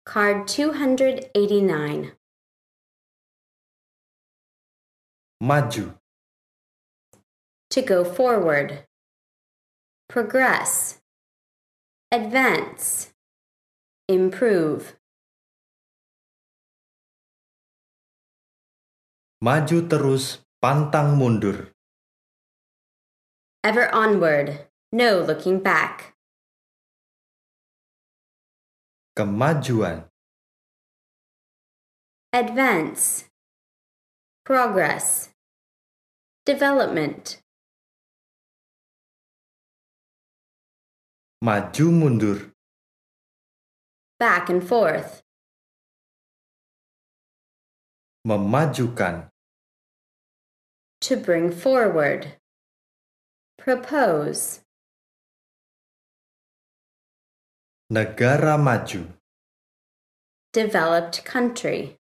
Card 289. Maju. To go forward. Progress. Advance. Improve. Maju terus, pantang mundur. Ever onward. No looking back. Kemajuan. Advance. Progress. Development. Maju mundur. Back and forth. Memajukan. To bring forward. Propose. Negara maju. Developed country.